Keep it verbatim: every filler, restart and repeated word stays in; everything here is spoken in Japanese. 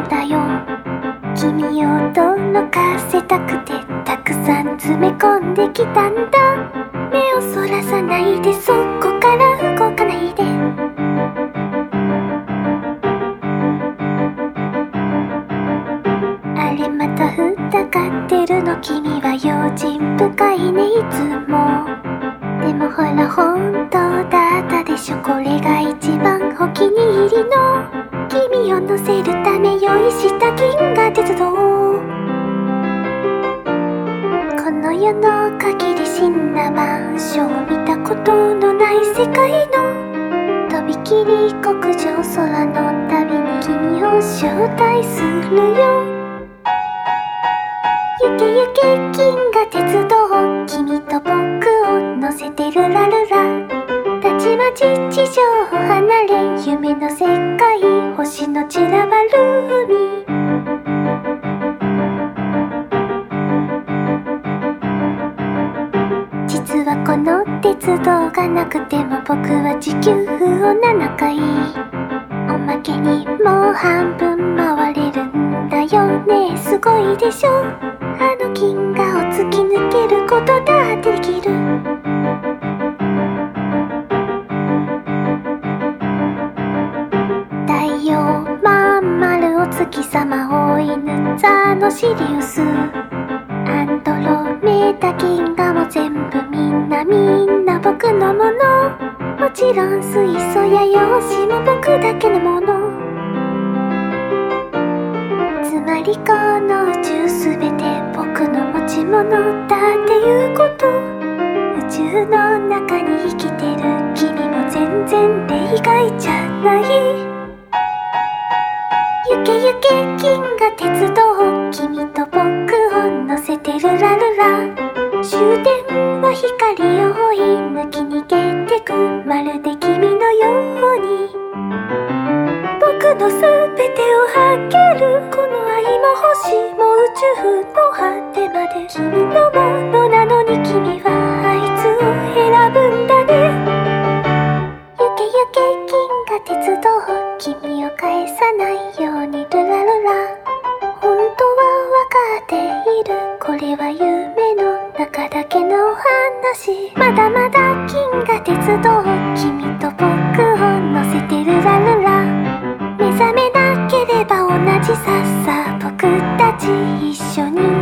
だよ。君を驚かせたくてたくさん詰め込んできたんだ。目をそらさないで、そこから動かないで。あれまた疑ってるの、君は用心深いねいつも。でもほら本当だったでしょ、これが一番お気に入りの。君を乗せるため用意した銀河鉄道。この世の限り死んだマンション、見たことのない世界のとびきり極上空の旅に君を招待するよ。行け行け銀河鉄道、君と僕を乗せてルラルラ。たちまち地上を離れ、夢の世界、星の散らばる海。実はこの鉄道がなくても僕は地球をななかい、おまけにもう半分回れるんだよね。すごいでしょ、あの銀河を突き抜けることだってできる。太陽まん丸お月様追い抜ざのシリウス、アンドロメダ銀河も全部みんなみんな僕のもの。もちろん水素や陽子も僕だけのもの。つまりこの宇宙すべて僕の持ち物だっていうこと。宇宙の中に生きてる君も全然例外じゃない。行け行け銀河鉄道、君と僕を乗せてルラルラ。終電は光を追い抜き逃げてく、まるで君のように。僕のすべてをはける、この愛も星も宇宙の果てまで君のものなのに、君はあいつを選ぶんだね。行け行け銀河鉄道、君を返さないようにルラルラ。本当は分かっている、これは夢の中だけの話。まだまだ銀河鉄道、君と僕を乗せてルラルラ。目覚めなければ同じささ、僕たち一緒に